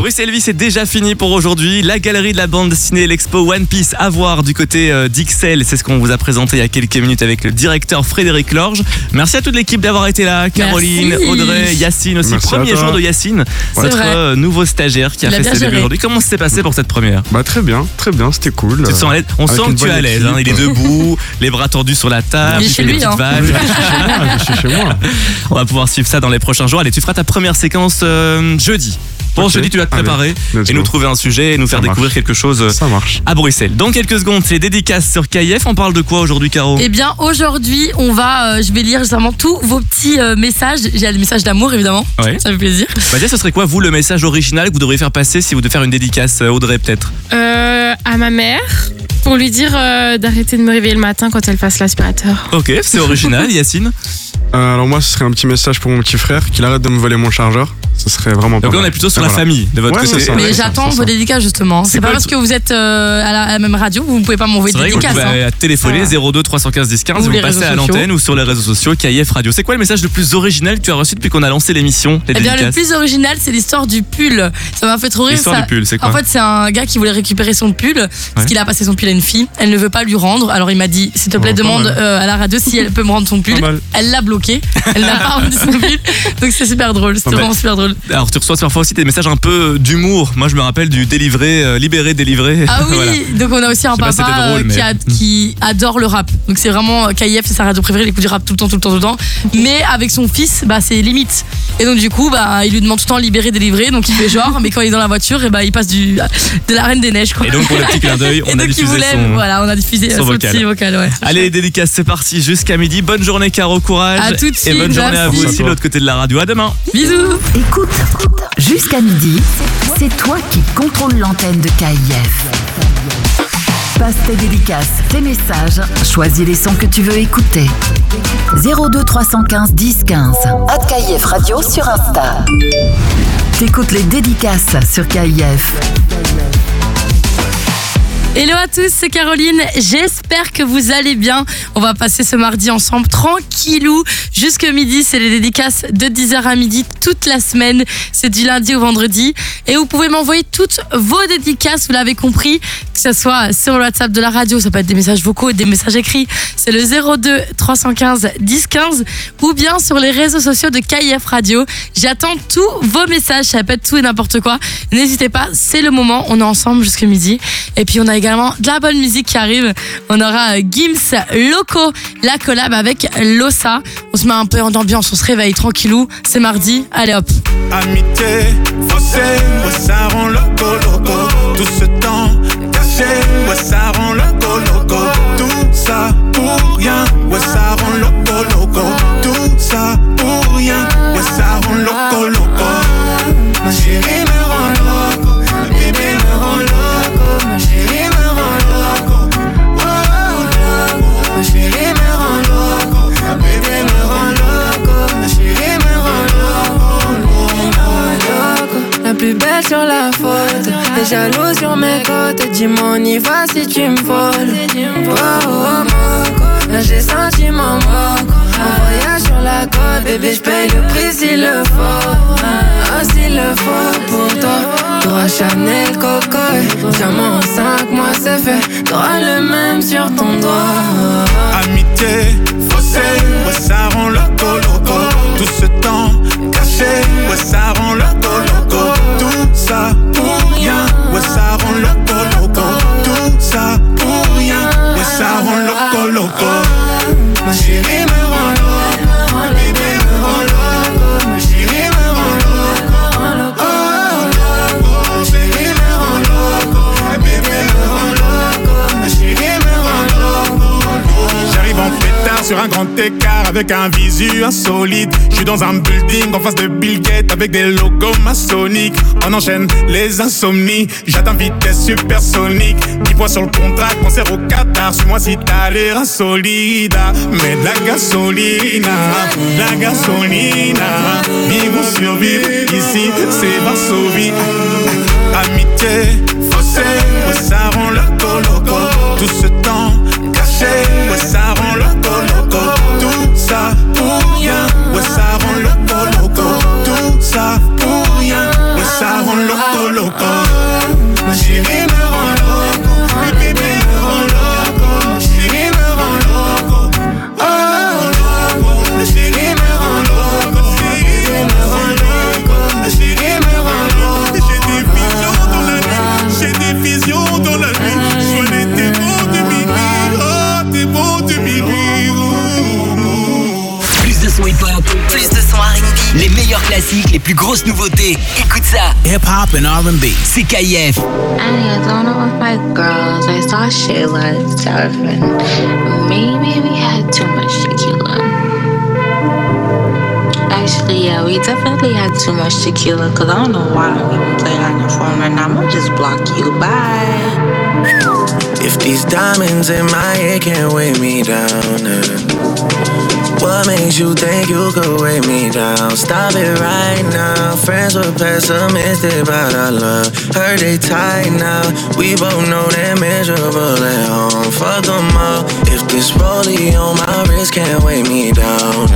Boris et Elvis, c'est déjà fini pour aujourd'hui. La galerie de la bande dessinée, l'expo One Piece à voir du côté d'Ixelles. C'est ce qu'on vous a présenté il y a quelques minutes avec le directeur Frédéric Lorge. Merci à toute l'équipe d'avoir été là. Caroline, Merci. Audrey, Yacine aussi. Merci Premier jour de Yacine, notre nouveau stagiaire qui a fait ses débuts aujourd'hui. Comment ça s'est passé pour cette première? Très bien, c'était cool. Tu te sens à l'aise? On sent que tu es à l'aise. Il est debout, les bras tordus sur la table, Il est il fait chez des lui, petites vagues. Je suis chez moi. On va pouvoir suivre ça dans les prochains jours. Allez, tu feras ta première séquence jeudi. Bon, jeudi, tu dois te préparer et nous trouver un sujet et nous faire découvrir quelque chose à Bruxelles. Dans quelques secondes, c'est dédicace sur KIF. On parle de quoi aujourd'hui, Caro? Eh bien, aujourd'hui, je vais lire justement tous vos petits messages. J'ai le message d'amour, évidemment. Ouais. Ça fait plaisir. Déjà, ce serait quoi, vous, le message original que vous devriez faire passer si vous devez faire une dédicace, Audrey, peut-être? À ma mère, pour lui dire d'arrêter de me réveiller le matin quand elle passe l'aspirateur. Ok, c'est original. Yacine? Alors moi, ce serait un petit message pour mon petit frère, qu'il arrête de me voler mon chargeur. Ce serait vraiment pas Donc là, on mal. est plutôt sur la famille de votre Ouais, côté. c'est ça. Mais j'attends vos dédicaces, justement. C'est pas parce que vous êtes à la même radio que vous ne pouvez pas m'envoyer C'est de vrai que vous dédicaces. pouvez téléphoner 02 315 10 15, Ou vous les passez réseaux à sociaux. l'antenne ou sur les réseaux sociaux KIF Radio. C'est quoi le message le plus original que tu as reçu depuis qu'on a lancé l'émission, les Eh bien, le dédicaces? plus original, c'est l'histoire du pull. Ça m'a fait trop rire. L'histoire ça. du pull, c'est quoi? En fait, c'est un gars qui voulait récupérer son pull parce qu'il a passé son pull à une fille. Elle ne veut pas lui rendre. Alors il m'a dit, s'il te plaît, pas demande mal. à la radio si elle peut me rendre son pull. Pas mal. Elle l'a bloqué. Elle n'a pas rendu son pull. Donc c'est super drôle. C'était vraiment super drôle. Alors tu reçois parfois aussi des messages un peu d'humour. Moi je me rappelle du délivré, libéré, délivré. Ah oui, Voilà. donc on a aussi un Je sais pas si papa c'était drôle, mais- qui adore le rap. Donc c'est vraiment KIF, c'est sa radio préférée, il écoute du rap tout le temps. Mais avec son fils, c'est limite. Et donc du coup, il lui demande tout le temps libéré, délivré, donc il fait genre, mais quand il est dans la voiture, il passe de la Reine des Neiges, quoi. Et donc pour le petit clin d'œil, Et on a donc, diffusé il voulait, son... voilà, on a diffusé son son vocal. petit vocal, ouais. Allez, dédicace, c'est parti jusqu'à midi. Bonne journée, Caro, courage. À tout de Et suite, bonne journée à merci. vous aussi de l'autre côté de la radio. À demain. Bisous. Écoute, jusqu'à midi, c'est toi qui contrôle l'antenne de KIF. Passe tes dédicaces, tes messages, choisis les sons que tu veux écouter. 02 315 10 15. @KIF Radio sur Insta. T'écoutes les dédicaces sur KIF. Hello à tous, c'est Caroline. J'espère que vous allez bien. On va passer ce mardi ensemble, tranquillou, jusque midi. C'est les dédicaces de 10h à midi toute la semaine. C'est du lundi au vendredi. Et vous pouvez m'envoyer toutes vos dédicaces, vous l'avez compris, que ce soit sur le WhatsApp de la radio, ça peut être des messages vocaux et des messages écrits. C'est le 02 315 10 15 ou bien sur les réseaux sociaux de KIF Radio. J'attends tous vos messages, ça peut être tout et n'importe quoi. N'hésitez pas, c'est le moment. On est ensemble jusque midi. Et puis on a également de la bonne musique qui arrive. On aura Gims Loco, la collab avec Lossa. On se met un peu en ambiance, on se réveille tranquillou. C'est mardi, allez hop. Amitié, faussée, ouais, ça rend loco, loco. Tout ce temps caché, ouais, ça rend loco, loco. Tout ça pour rien, ouais, ça rend loco, loco. Tout ça pour rien, ouais, ça rend loco, loco. Ma chérie me rend loco, ma bébé me rend loco, ma chérie me rend loco. Oh, loco. Ma chérie me rend loco, ma bébé me rend loco, ma chérie me rend loco. La plus belle sur la photo, les jaloux sur mes côtes. Dis-moi on y va si tu me voles. Oh, oh, oh, là j'ai senti mon moco. Un voyage sur la côte, bébé j'paye le prix s'il le faut. Ah s'il le faut pour toi. T'auras Chanel Coco, diamant en 5 mois c'est fait. T'auras le même sur ton doigt. Amitié, faussée, ouais, ça rend loco, loco. Tout ce temps caché, ouais, ça rend loco, loco. Tout ça pour rien, ouais, ça rend loco, loco. Tout ça pour rien, ouais, ça rend loco, loco. Ma chérie me rend loco, ma bébé me rend loco, ma chérie me rend loco, loco. Ma chérie me rend loco, ma bébé me rend loco, ma chérie me rend loco. J'arrive en pétard sur un grand écart avec un visu insolite. Je suis dans un building en face de Bill Gates avec des logos maçonniques. On enchaîne les insomnies, j'atteins vitesse supersonique. 10 points sur le contrat, concert au Qatar. Suis-moi si t'as l'air insolide. Mais de la gasolina, vivre ou survivre, ici c'est Varsovie. Amitié, faussée, ouais, ça rend loco, loco. Tout ce temps caché, ouais, ça rend loco, loco. Tout ça pour rien, ouais, ça rend loco, loco. Tout ça pour rien, ouais, ça rend loco, loco. loco. Ma chérie me rend loco. Le bébé me rend loco. Ma chérie me rend loco. Oh, loco. Ma chérie me rend loco. Ma chérie me rend loco. Ma chérie me rend loco. J'ai des visions dans la nuit. J'ai des visions dans la nuit. Je vois les démons de minuit. Oh, démons de minuit. Plus de son hip-hop, plus de son R&B, les meilleurs classiques, les plus grosses nouveautés. Écoute ça. Hip-hop and R&B. C'est KIF. I don't know if my girls, I saw Shayla and Stefan. Maybe we had too much tequila. Actually, yeah, we definitely had too much tequila. Cause I don't know why we were playing on your phone right now. I'ma just block you. Bye. If these diamonds in my head can't weigh me down, what makes you think you could weigh me down? Stop it right now. Friends were pessimistic about our love. Heard they tight now. We both know they're miserable at home. Fuck them all. If this rollie on my wrist can't weigh me down,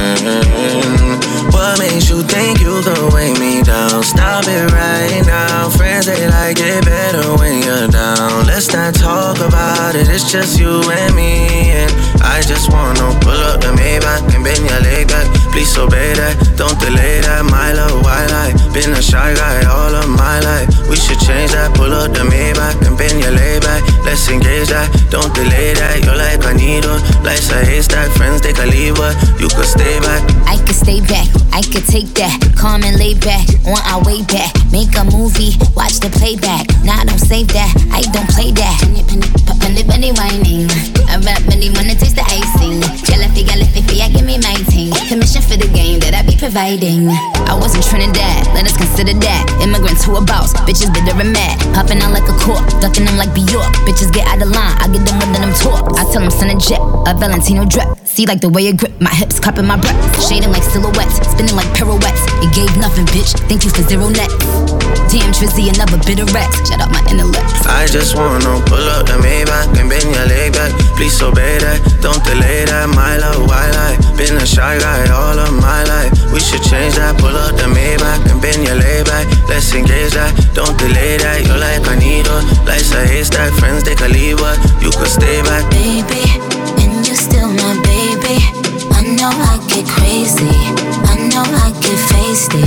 what makes you think you could weigh me down? Stop it right now. Friends, they like it better when you're down. Let's not talk about it. It's just you and me. And I just wanna pull up the Maybach and bend your leg back. Please obey that, don't delay that. My love, why lie? Been a shy guy all of my life. We should change that. Pull up the Maybach and bend your leg back. Let's engage that, don't delay that. You're like a needle, life's a haystack. Friends take a leave, but you could stay back. I could stay back, I could take that. Calm and lay back, on our way back. Make a movie, watch the playback. Nah, don't save that, I don't play that. Penny whining, I rap many wanna taste the icing. Jelly, I give me my team. Commission for the game that I be providing. I was in Trinidad, let us consider that. Immigrants who are boss, bitches bitter and mad. Popping out like a cork, ducking them like Bjork. Bitches get out of line, I get them with them talk. I tell them send a jet, a Valentino drip. See like the way it grip, my hips cupping my breath. Shading like silhouettes, spinning like pirouettes. It gave nothing, bitch, thank you for zero net. Damn Trizzy, another bit of rats. Shut up my intellect. I just wanna pull up the Maybach and bend your leg back. Please obey that, don't delay that. My love, why lie? Been a shy guy all of my life. We should change that. Pull up the Maybach and bend your leg back. Let's engage that, don't delay that. You're like a needle, life's a haystack. Friends take a leave, but you could stay back. Baby, and you're still my baby. I know I get crazy, I know I get feisty.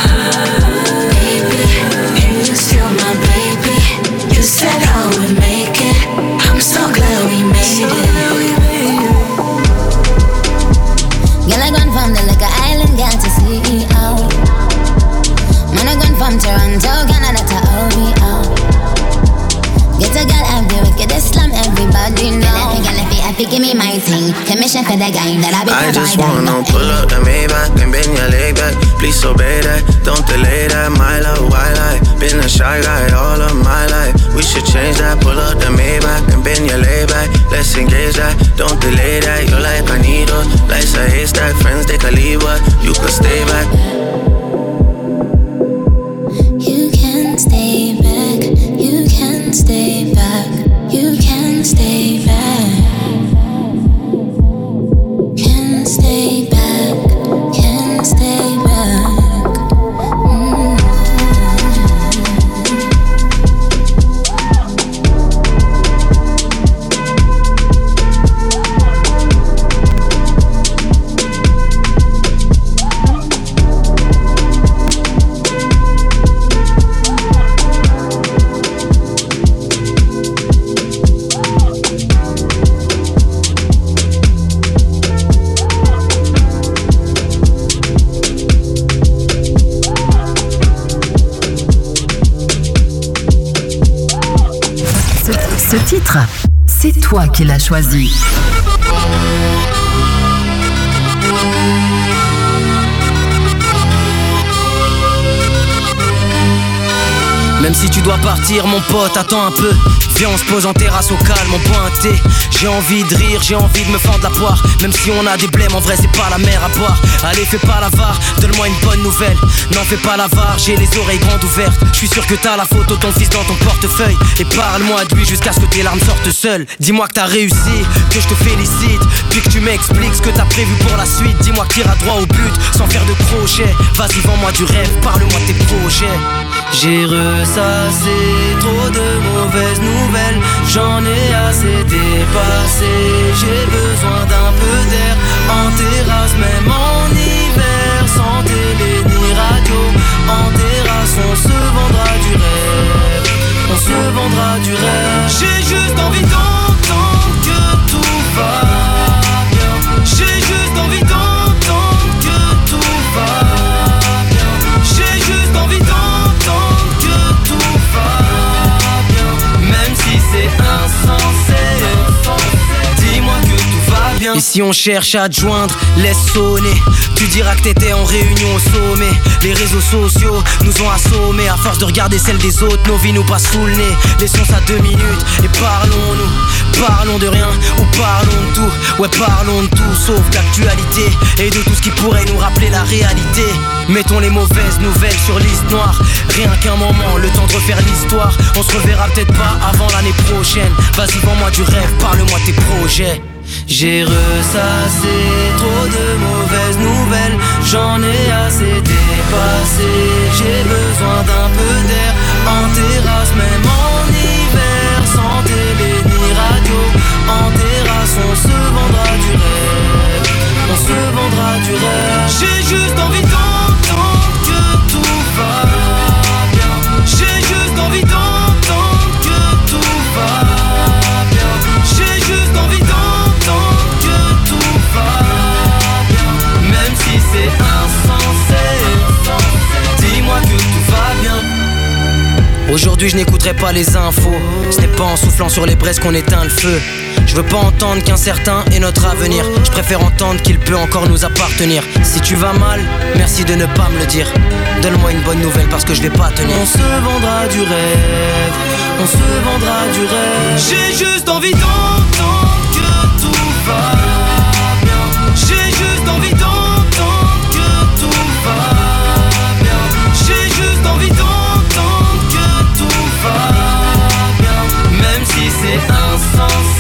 Baby, and you're still my baby. You said I would make it, I'm so glad we made it. Girl, I gone from the liquor island, got to see out. Man, I gone from Toronto, Canada to OVO. Get a girl out there, get a slam, everybody know. If you give me my thing, commission for the game that I be providing. I just wanna pull up the Maybach and bend your leg back. Please obey that, don't delay that. My love, why lie? Been a shy guy all of my life. We should change that. Pull up the Maybach and bend your leg back. Let's engage that, don't delay that. You're like a needle, life's a haystack. Friends take a leave, but you could stay back. You can stay back, you can stay back, you can stay back. Can stay back, can stay back. Ce titre, c'est toi qui l'as choisi. Même si tu dois partir, mon pote, attends un peu. Viens, on se pose en terrasse au calme, on boit un thé. J'ai envie de rire, j'ai envie de me fendre la poire. Même si on a des blêmes, en vrai c'est pas la mer à boire. Allez, fais pas l'avare, donne-moi une bonne nouvelle. N'en fais pas l'avare, j'ai les oreilles grandes ouvertes. Je suis sûr que t'as la photo de ton fils dans ton portefeuille. Et parle-moi de lui jusqu'à ce que tes larmes sortent seules. Dis-moi que t'as réussi, que je te félicite. Puis que tu m'expliques ce que t'as prévu pour la suite. Dis-moi que t'iras droit au but, sans faire de crochet. Vas-y, vends-moi du rêve, parle-moi de tes projets. J'ai ressassé trop de mauvaises nouvelles. J'en ai assez dépassé. J'ai besoin d'un peu d'air en terrasse, même en hiver. Sans télé ni radio, en terrasse on se vendra du rêve. On se vendra du rêve. J'ai juste envie d'entendre que tout va bien. J'ai juste envie d'entendre que tout va bien. J'ai juste envie d'entendre que tout va bien. Même si c'est insensé, dis-moi que tout va bien. Et si on cherche à te joindre, laisse sonner. Tu diras que t'étais en réunion au sommet. Les réseaux sociaux nous ont assommés. À force de regarder celles des autres, nos vies nous passent sous le nez. Laissons ça 2 minutes et parlons-nous. Parlons de rien ou parlons de tout. Ouais, parlons de tout sauf d'actualité et de tout ce qui pourrait nous rappeler la réalité. Mettons les mauvaises nouvelles sur liste noire. Rien qu'un moment, le temps de refaire l'histoire. On se reverra peut-être pas avant l'année prochaine. Vas-y, vends-moi du rêve, parle-moi tes projets. J'ai ressassé trop de mauvaises nouvelles. J'en ai assez dépassé. J'ai besoin d'un peu d'air en terrasse, même en hiver. Sans télé ni radio, en terrasse on se vendra du rêve. On se vendra du rêve. J'ai juste envie d'entendre que tout va bien. J'ai juste envie d'entendre que tout va bien. J'ai juste envie d'entendre que tout va bien. Même si c'est insensé, dis-moi que tout va bien. Aujourd'hui je n'écouterai pas les infos. Ce n'est pas en soufflant sur les braises qu'on éteint le feu. Je veux pas entendre qu'incertain est notre avenir. Je préfère entendre qu'il peut encore nous appartenir. Si tu vas mal, merci de ne pas me le dire. Donne-moi une bonne nouvelle parce que je vais pas tenir. On se vendra du rêve. On se vendra du rêve. J'ai juste envie d'entendre que tout va bien. J'ai juste envie d'entendre que tout va bien. J'ai juste envie d'entendre que tout va bien. Même si c'est insensé,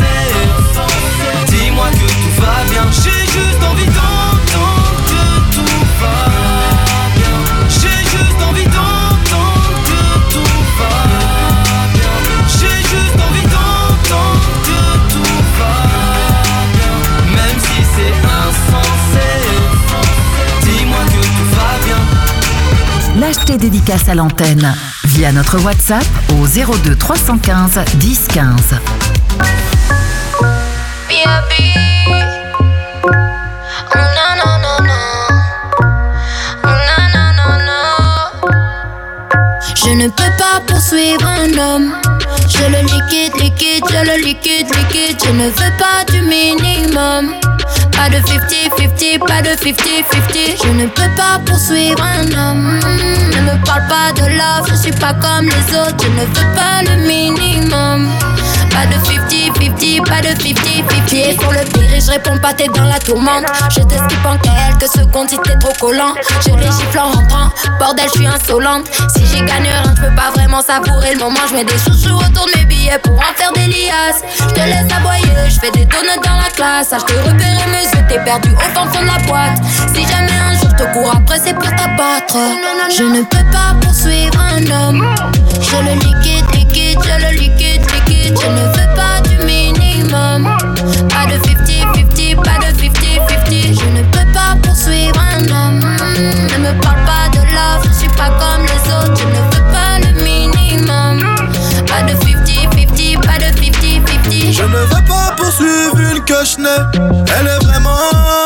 dis-moi que tout va bien. J'ai juste envie d'entendre que tout va bien. J'ai juste envie d'entendre que tout va bien. J'ai juste envie d'entendre que tout va bien. Même si c'est insensé, dis-moi que tout va bien. Lâche tes dédicaces à l'antenne via notre WhatsApp au 02 315 10 15. Je ne peux pas poursuivre un homme. Je le liquide, je le liquide. Je ne veux pas du minimum. Pas de 50-50, pas de 50-50. Je ne peux pas poursuivre un homme. Ne me parle pas de love, je suis pas comme les autres. Je ne veux pas le minimum. Pas de 50-50, pas de 50-50. Tu es sur le pire et je réponds pas, t'es dans la tourmente. Je te skip en quelques secondes si t'es trop collant. Je les gifle en rentrant, bordel je suis insolente. Si j'y gagne rien, je peux pas vraiment savourer le moment. Je mets des chouchous autour de mes billets pour en faire des liasses. Je te laisse aboyer, je fais des donuts dans la classe. Je t'ai repéré mes yeux, t'es perdu au fond de la boîte. Si jamais un jour je te cours après, c'est pour t'abattre. Je ne peux pas poursuivre un homme. Je le liquide, je le liquide. Je ne veux pas du minimum. Pas de 50-50, pas de 50-50. Je ne peux pas poursuivre un homme. Ne me parle pas de love, je suis pas comme les autres. Je ne veux pas le minimum. Pas de 50-50, pas de 50-50. Je ne veux pas poursuivre une que je n'ai. Elle est vraiment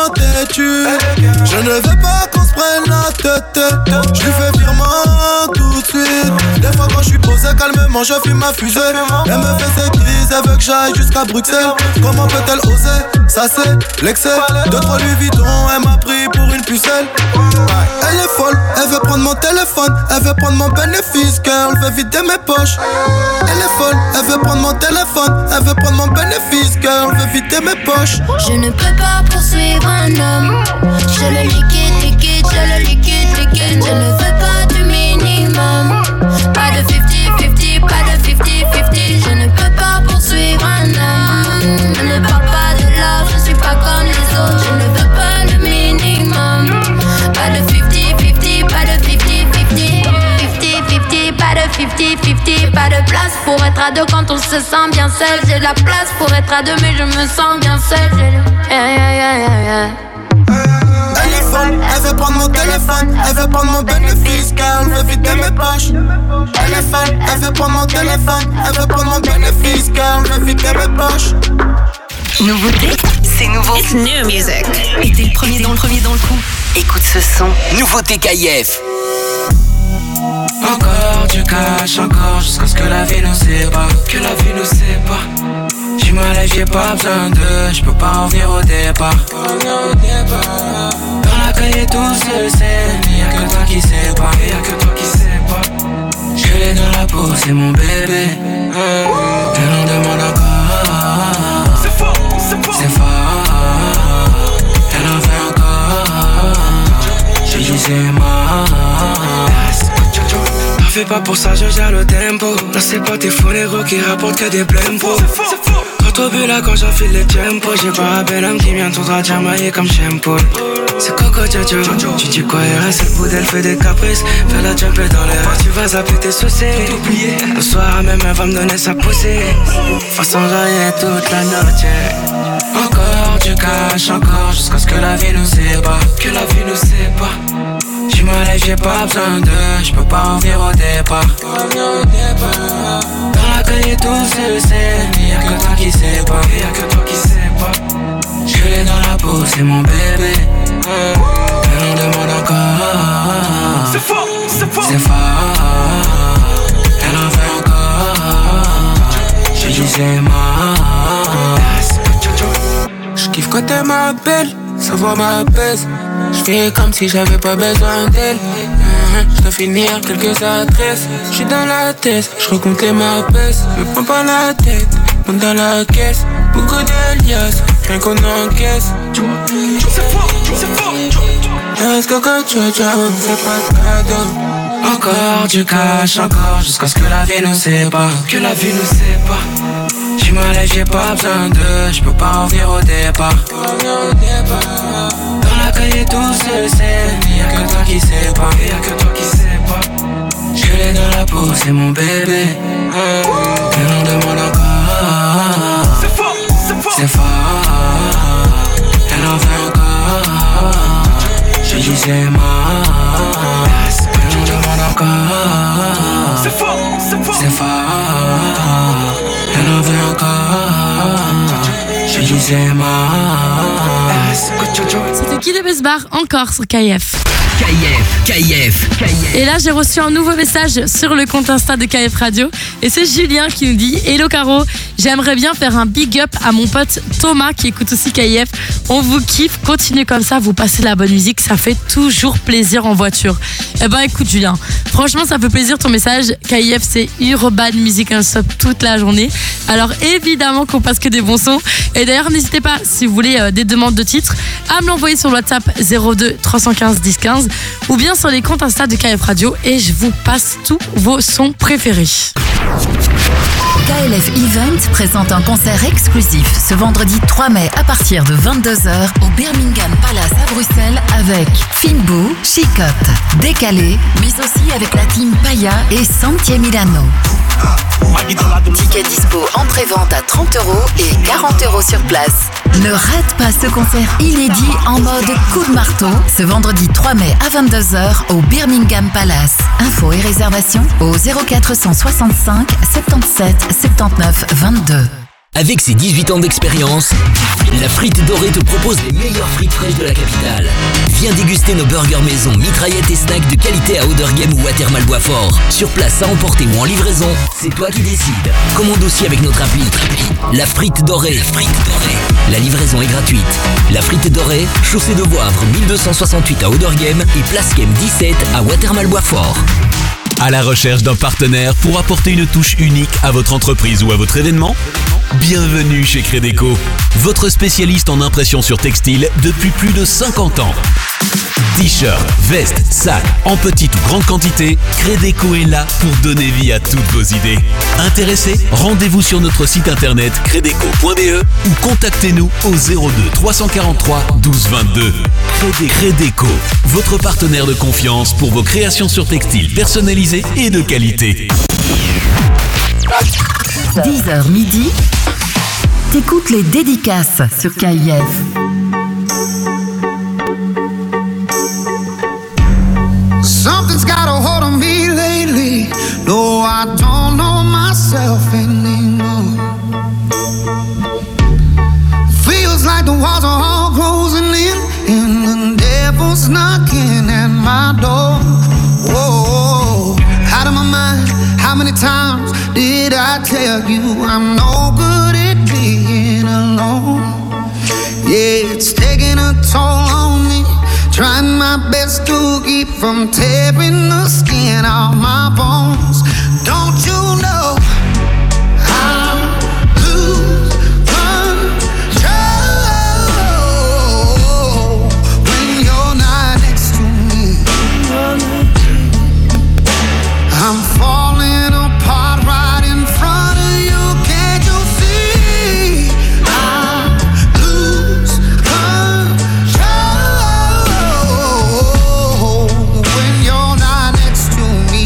têtue. Je ne veux pas qu'on se prenne la tête. Je lui fais virement tout de suite. Des fois quand je suis posé calmement, je fume ma fusée. Elle me fait ses crises, elle veut que j'aille jusqu'à Bruxelles. Comment peut-elle oser? Ça c'est l'excès. 2-3 Louis Vuitton, elle m'a pris pour une pucelle. Elle est folle, elle veut prendre mon téléphone. Elle veut prendre mon bénéfice, girl, veut vider mes poches. Elle est folle, elle veut prendre mon téléphone. Elle veut prendre mon bénéfice, girl, veut vider mes poches. Je ne peux pas poursuivre un homme. Je le liquide, je le liquide. Je ne veux pas du minimum. Pas de 50-50, pas de 50-50. Je ne peux pas poursuivre un homme. Ne me parle pas de love, je suis pas comme les autres. Je ne veux pas le minimum. Pas de 50-50, pas de 50-50. 50-50, pas de place pour être à deux quand on se sent bien seul. J'ai de la place pour être à deux mais je me sens bien seul. Téléphone, elle veut prendre mon téléphone, elle veut prendre mon bénéfice car elle veut vider mes poches. Téléphone, elle veut prendre mon téléphone, elle veut prendre mon bénéfice car elle veut vider mes poches. Nouveauté, c'est nouveau. It's new music. Et t'es le premier dans le coup. Écoute ce son. Nouveauté KIF. Encore du cash, encore jusqu'à ce que la vie nous sépare. Que la vie nous sépare. J'suis malade, j'ai pas besoin d'eux, j'peux pas revenir au départ. Dans la cahier tout se sait, y'a que toi qui sais pas, y'a que toi qui sais pas. Je l'ai dans la peau, c'est mon bébé. Elle en demande encore. C'est fort, c'est fort. Elle en veut encore. J'ai dit c'est mort. Fais pas pour ça, je gère le tempo. Là c'est pas tes faux négros qui rapportent que des blempos. Quand au but là, quand j'enfile les tempos, j'ai pas un bel homme qui vient tout droit maillé comme shampoo. C'est Coco Jojo. Tu dis quoi, il reste le bout d'elle fait des caprices. Fais la jumper dans les rats, tu vas zapper tes soucis. Le soir même elle va me donner sa poussée. Façon j'aille toute la noche. Encore du cash, encore jusqu'à ce que la vie nous sépare. Que la vie nous sépare. J'suis malade, j'ai pas besoin d'eux, j'peux pas revenir au départ. Dans la cahier tout se sait, y'a que toi qui sais pas, y'a que toi qui sais pas. Je l'ai dans la peau, c'est mon bébé. Elle en demande encore. C'est fort, c'est fort. C'est fort. Elle en veut encore. J'ai dit c'est mort. J'kiffe quand elle m'appelle, sa voix m'apaise. J'fais comme si j'avais pas besoin d'elle. J'dois finir quelques adresses. J'suis dans la tête, j'recompte ma pèse. Me prends pas la tête, monte dans la caisse. Beaucoup d'alias, rien qu'on encaisse. C'est fort, c'est fort. Est-ce que quand tu c'est pas de cadeau. Encore du cash, encore jusqu'à ce que la vie nous sépare. Que la vie nous sépare. J'suis malade, j'ai pas besoin d'eux, j'peux pas revenir au départ. Dans la cahier tout se sait, y'a que toi qui sais pas, y'a que toi qui sais pas. Je l'ai dans la peau, c'est mon bébé. Elle en demande encore. C'est fort, c'est fort. C'est fort. Elle en veut encore. J'ai dit c'est mort. Elle en demande encore. C'est fort, c'est fort. C'est fort. Elle en veut encore. J'ai dit c'est mort. C'était Kid et Besbar encore sur KIF. KIF. Et là, j'ai reçu un nouveau message sur le compte Insta de KIF Radio. Et c'est Julien qui nous dit: Hello Caro, j'aimerais bien faire un big up à mon pote Thomas qui écoute aussi KIF. On vous kiffe, continuez comme ça, vous passez de la bonne musique, ça fait toujours plaisir en voiture. Eh ben écoute Julien, franchement ça fait plaisir ton message. KIF c'est Urban Music Non-Stop toute la journée. Alors évidemment qu'on passe que des bons sons. Et d'ailleurs n'hésitez pas, si vous voulez des demandes de titres, à me l'envoyer sur le WhatsApp 02 315 10 15 ou bien sur les comptes Insta de KIF Radio et je vous passe tous vos sons préférés. KLF Event présente un concert exclusif ce vendredi 3 mai à partir de 22h au Birmingham Palace à Bruxelles avec Finboo, Chicotte, Décalé, mais aussi avec la team Paya et Santier Milano. Ticket dispo en pré-vente à 30€ et 40€ sur place. Ne rate pas ce concert inédit en mode coup de marteau ce vendredi 3 mai à 22h au Birmingham Palace. Infos et réservations au 0465 77 79 22. Avec ses 18 ans d'expérience, la Frite Dorée te propose les meilleures frites fraîches de la capitale. Viens déguster nos burgers maison, mitraillettes et snacks de qualité à Oderghem ou Watermal Boisfort. Sur place, à emporter ou en livraison, c'est toi qui décides. Commande aussi avec notre appli. La Frite Dorée. La livraison est gratuite. La Frite Dorée, chaussée de Voivre 1268 à Oderghem et Place Kem 17 à Watermal Boisfort. À la recherche d'un partenaire pour apporter une touche unique à votre entreprise ou à votre événement ? Bienvenue chez Crédeco, votre spécialiste en impression sur textile depuis plus de 50 ans. T-shirts, vestes, sacs, en petite ou grande quantité, Crédeco est là pour donner vie à toutes vos idées. Intéressés ? Rendez-vous sur notre site internet credeco.be ou contactez-nous au 02 343 12 22. Crédeco, votre partenaire de confiance pour vos créations sur textile personnalisées et de qualité. 10h midi, t'écoutes les dédicaces sur KIF. Something's got a hold on me lately. No, I don't know myself anymore. Feels like the walls are all closing in, and the devil's knocking at my door. Whoa, out of my mind. How many times did I tell you I'm no good at being alone? Yeah, it's taking a toll on me. Trying my best to keep from tearing the skin off my bones. Don't you know I lose control when you're not next to me? I'm falling apart right in front of you. Can't you see? I lose control when you're not next to me.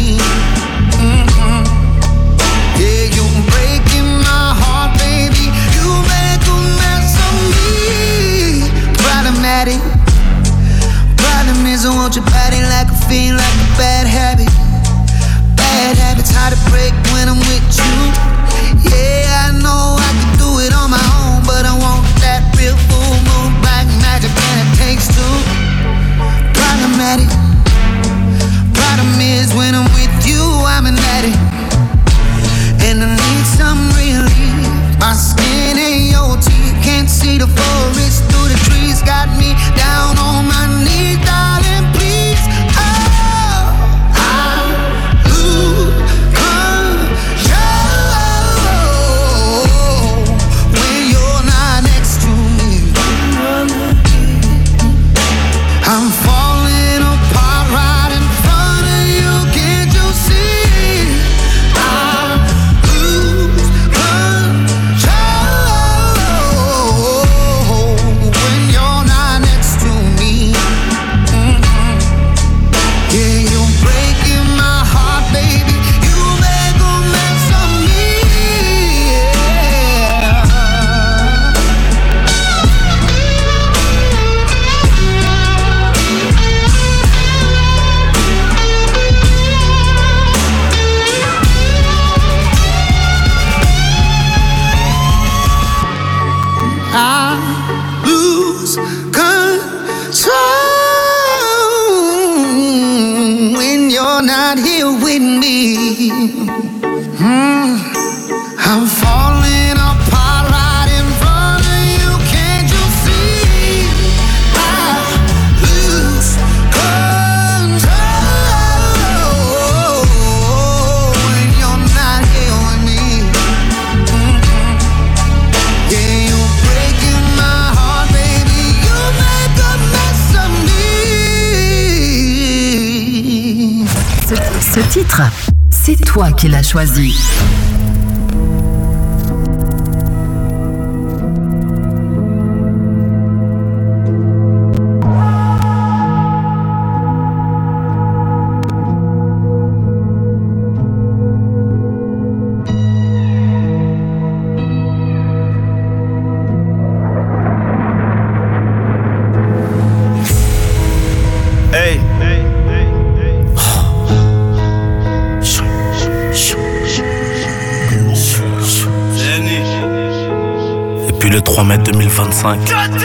Yeah, you're breaking my heart, baby. You make a mess of me. Problematic. Problem is I want your body like a fiend, like a bad habit. Bad habits hard to break when I'm with you. Yeah, I know I can do it on my own, but I want that real full moon black magic, and it takes two. Problematic. Problem is when I'm with you, I'm an addict, and I need some relief. My skin ain't your teeth, can't see the forest through the trees. Got me down on my knees, darling, please. Oh, I lose control when you're not next to me. I'm falling apart right in front of you. Can't you see? I lose control when you're not next to me. Yeah, you're breaking my heart, baby. You make a mess of me. I lose control when you're not here with me. I'm falling apart right in front of you. Can't you see? I lose control when you're not here with me. Yeah, you're breaking my heart, baby. You make a mess of me. Ce titre, c'est toi qui l'as choisi. Hey. Et puis le 3 mai 2025.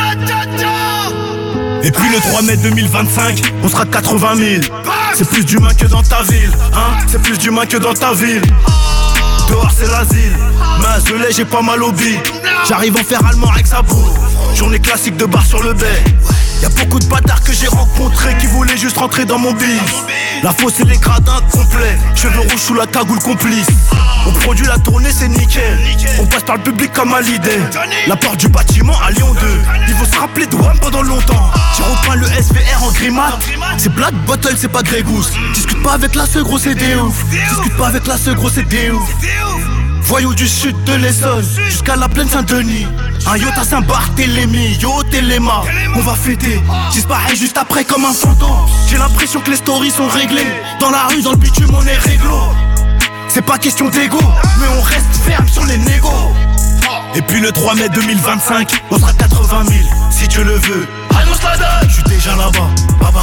Et puis le 3 mai 2025, on sera 80 000. C'est plus d'humains que dans ta ville, hein. C'est plus d'humains que dans ta ville. Dehors c'est l'asile, mais j'ai pas mal au billes. J'arrive en fer allemand avec sa boue. Journée classique de bar sur le bay. Y'a beaucoup de bâtards que j'ai rencontrés qui voulaient juste rentrer dans mon bise. La fosse et les gradins complets, cheveux rouges sous la cagoule complice. On produit la tournée, c'est nickel. On passe par le public comme à l'idée. La porte du bâtiment à Lyon 2. Il faut se rappeler de WAM pendant longtemps. J'ai repeint le SVR en grimate. C'est Black Bottle, c'est pas Grey Goose. Discute pas avec la seule gros, c'est des ouf. Discute pas avec la seule gros, c'est des ouf. Voyous du sud de l'Essonne jusqu'à la plaine Saint-Denis. Un yacht à Saint-Barthélemy, yo Téléma. On va fêter, disparaît juste après comme un fantôme. J'ai l'impression que les stories sont réglées. Dans la rue, dans le bitume, on est réglo. c'est pas question d'ego, mais on reste ferme sur les négos. Et puis le 3 mai 2025, on sera 80 000, si Dieu le veut. Annonce la date, je suis déjà là-bas, baba.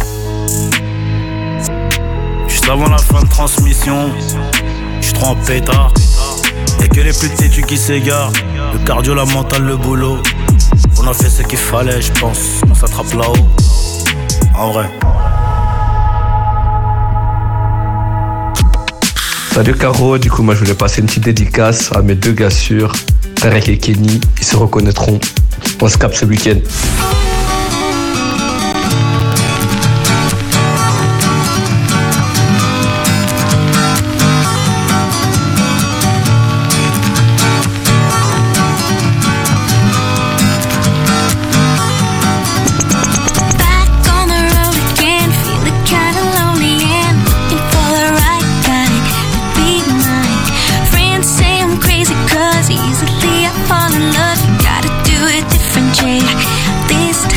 Juste avant la fin de transmission, je suis trop en pétard. Y'a que les plus têtus qui s'égarent. Le cardio, la mentale, le boulot. On a fait ce qu'il fallait, je pense. On s'attrape là-haut. En vrai. Salut Caro, du coup moi je voulais passer une petite dédicace à mes deux gars sûrs, Tarek et Kenny, ils se reconnaîtront. On se capte ce week-end. Easily I fall in love, you gotta do it different, Jay. This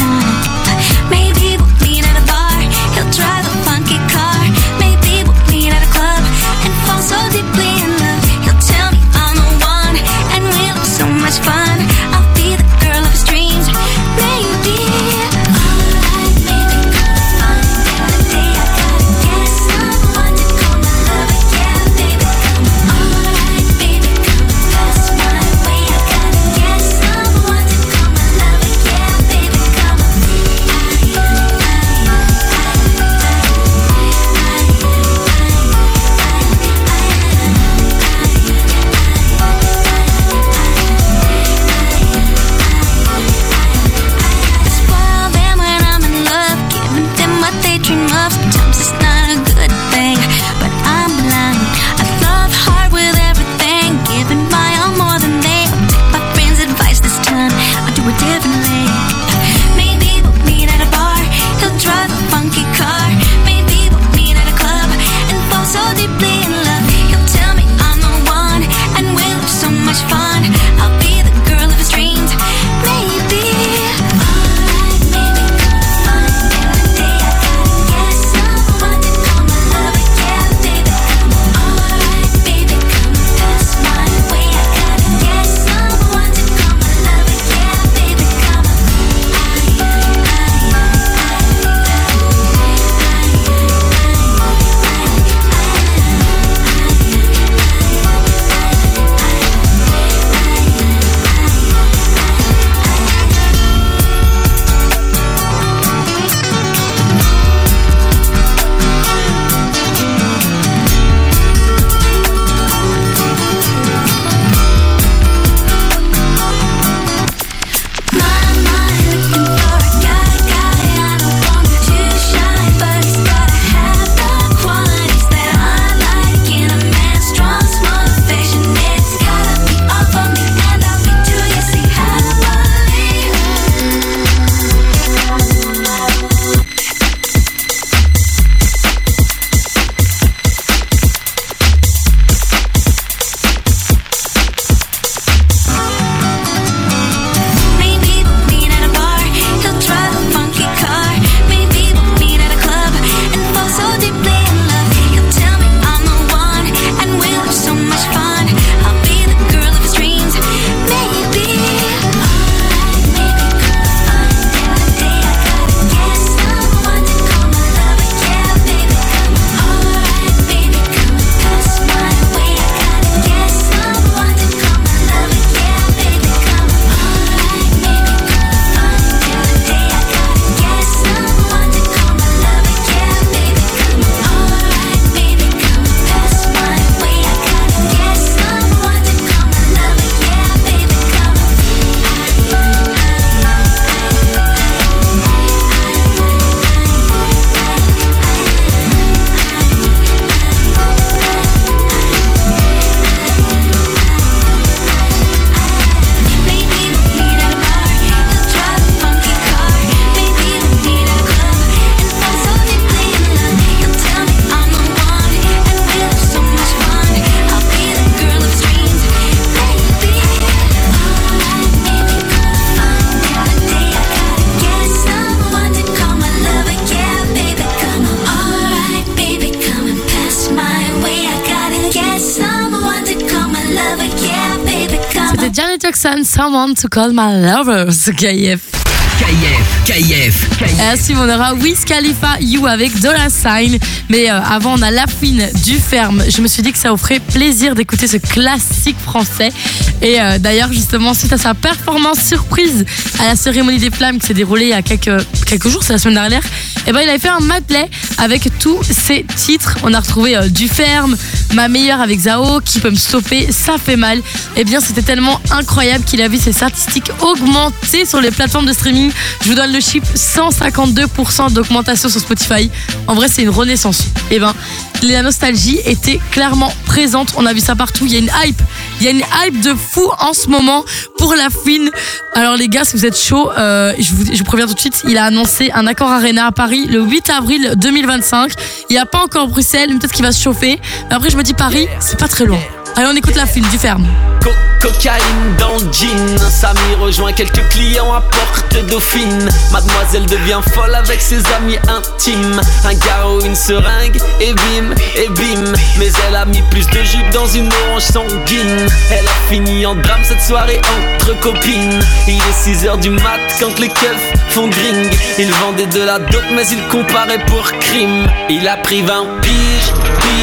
C'était Janet Jackson, Someone to Call My Lover, ce KIF. KIF. Ainsi, on aura Wiz Khalifa, You avec Dolla Sign. Mais avant, on a La Fouine du Ferme. Je me suis dit que ça vous ferait plaisir d'écouter ce classique français. Et d'ailleurs, justement, suite à sa performance surprise à la cérémonie des flammes qui s'est déroulée il y a quelques jours, c'est la semaine dernière, et ben il avait fait un medley avec tous ses titres. On a retrouvé Du Ferme, Ma Meilleure avec Zao, Qui peut me stopper, Ça fait mal. Et bien, c'était tellement incroyable qu'il a vu ses statistiques augmenter sur les plateformes de streaming. Je vous donne le chiffre, 152% d'augmentation sur Spotify. En vrai, c'est une renaissance. Et ben, la nostalgie était clairement présente. On a vu ça partout. Il y a une hype de fou en ce moment pour La Fouine. Alors les gars, si vous êtes chaud, je vous préviens tout de suite, il a annoncé un Accor Arena à Paris le 8 avril 2025. Il n'y a pas encore Bruxelles, peut-être qu'il va se chauffer. Mais après, je me dis Paris, c'est pas très loin. Allez, on écoute La Fouine du Ferme. Cocaïne dans le jean, Samy rejoint quelques clients à Porte Dauphine. Mademoiselle devient folle avec ses amis intimes. Un garrot, une seringue, et bim. Mais elle a mis plus de jupe dans une orange sanguine. Elle a fini en drame cette soirée entre copines. Il est 6h du mat quand les keufs font gring. Il vendait de la dope mais il comparait pour crime. Il a pris 20 piges.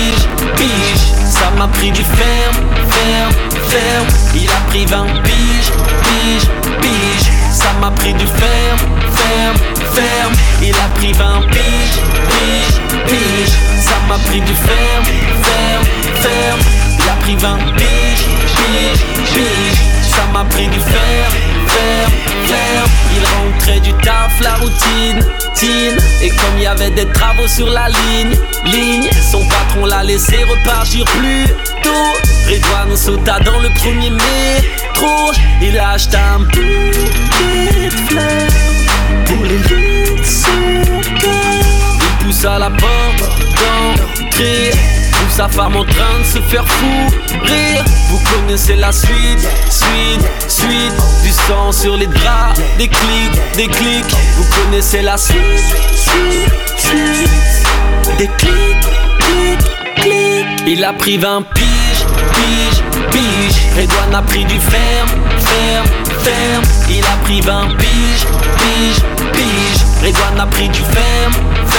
Ça m'a pris du ferme. Il a pris 20 piges. Ça m'a pris du ferme. Il a pris 20 piges. Ça m'a pris du ferme. Il a pris 20 piges. Ça m'a pris du ferme. Il rentrait du taf, la routine. Et comme il y avait des travaux sur la ligne, son patron l'a laissé repartir plus tôt. Redouane sauta dans le premier métro. Il a acheté un bouquet de fleurs pour les lieux de son cœur. Il poussa la porte d'entrée, trouve sa femme en train de se faire fourrer. Vous connaissez la suite. Du sang sur les draps, des clics. Vous connaissez la suite. Des clics. Il a pris 20 piges. Redouane a pris du ferme. Il a pris 20 piges. Redouane a pris du ferme.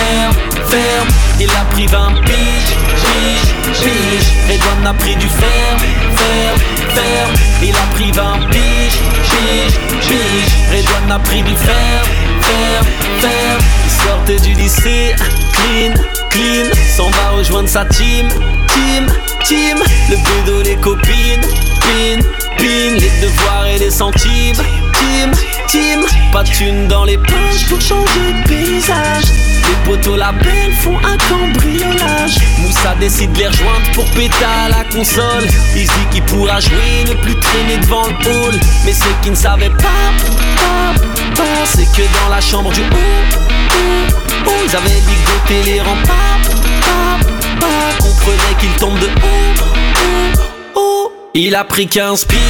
Il a pris 20 piges. Redouane a pris du ferme. Il a pris 20 piges. Redouane a pris du ferme. Il sortait du lycée, clean. S'en va rejoindre sa team. Le bédo, les copines, les devoirs et les centimes. Team, pas de thunes dans les poches pour changer de paysage. Les poteaux la belle font un cambriolage. Moussa décide de les rejoindre pour péter à la console. Il dit qu'il pourra jouer, ne plus traîner devant le hall. Mais ce qu'il ne savait pas, c'est que dans la chambre du haut, ils avaient ligoté les remparts. Comprenait qu'il tombe de haut. Il a pris 15 piges.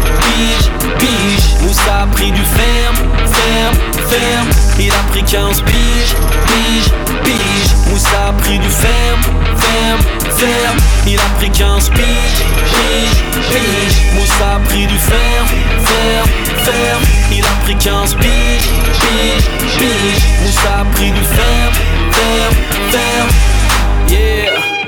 Moussa a pris du ferme. Il a pris 15 piges. Moussa a pris du ferme. Il a pris 15 piges. Moussa a pris du ferme. Il a pris 15 piges. Moussa a pris du ferme. Yeah.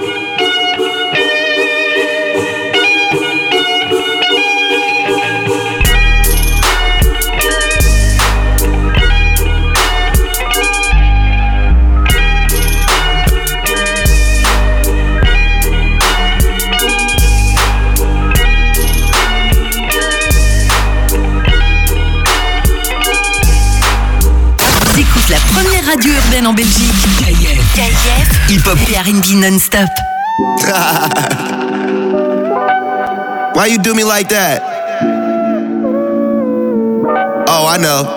T'écoutes la première radio urbaine en Belgique. KIF, hip-hop et R&B non-stop. Why you do me like that? Oh, I know.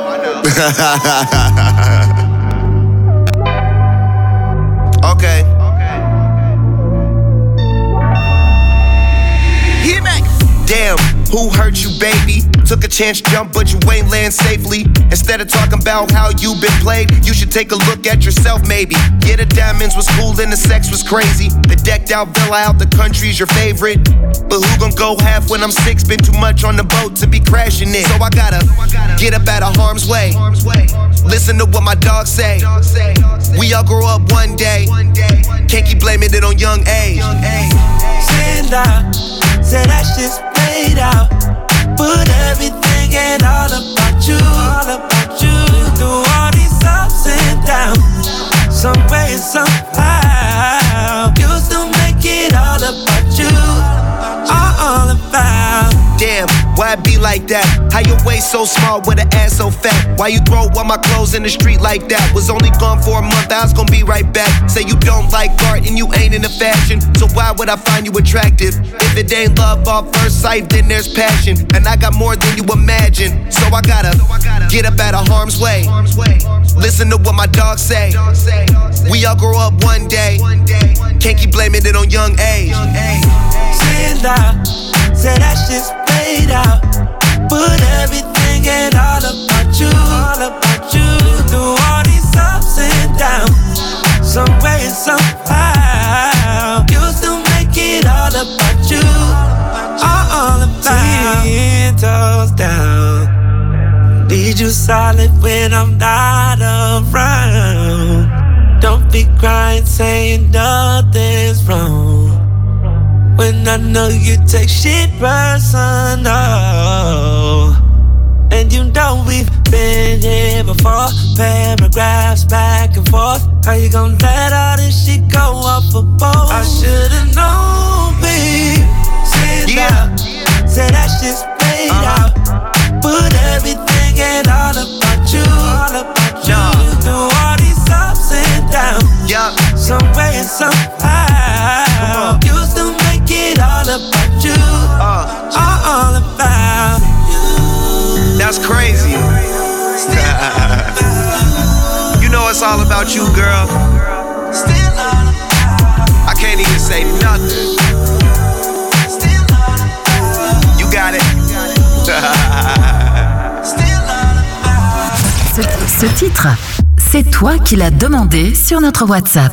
Okay. Damn, Who hurt you, baby? Took a chance jump, but you ain't land safely. Instead of talking about how you been played, you should take a look at yourself, maybe. Yeah, the diamonds was cool and the sex was crazy. The decked out villa out the country's your favorite. But who gon' go half when I'm 6? Been too much on the boat to be crashing it. So I gotta get up out of harm's way. Listen to what my dogs say. We all grow up one day. Can't keep blaming it on young age. Stand out, say that shit's played out. Put everything and all about you, through all these ups and downs. Some way and somehow, you still make it all about you, all about. Damn, why it be like that? How your waist so small with an ass so fat? Why you throw all my clothes in the street like that? Was only gone for a month, I was gonna be right back. Say you don't like art and you ain't into fashion, so why would I find you attractive? If it ain't love off first sight, then there's passion. And I got more than you imagine, so I gotta get up out of harm's way. Listen to what my dogs say. We all grow up one day. Can't keep blaming it on young age. Stand out, say that shit's played out. Put everything and all about you, through all these ups and downs. Some way and somehow, you still make it all about you, all about. 10 toes down. Need you solid when I'm not around. Don't be crying saying nothing's wrong, when I know you take shit personal. And you know we've been here before. Paragraphs back and forth. How you gon' let all this shit go off a boat? I should've known, babe. Say that shit's played out. Put everything and all about you, through all these ups and downs. Some way and somehow, you still make it all about you, all about you. That's crazy. You know it's all about you, girl. I can't even say nothing. You got it. Ce titre, c'est toi qui l'as demandé sur notre WhatsApp.